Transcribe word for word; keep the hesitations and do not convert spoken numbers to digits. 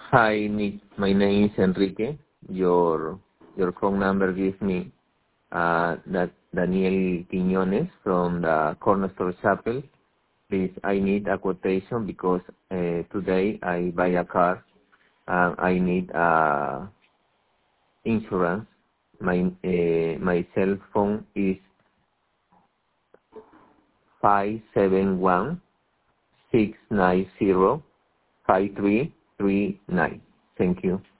Hi, Nick. My name is Enrique. Your your phone number gives me uh, that Daniel Quiñones from the Cornerstone Chapel. Please, I need a quotation because uh, today I buy a car and I need uh, insurance. My uh, my cell phone is five seven one six nine zero five three three nine. Thank you.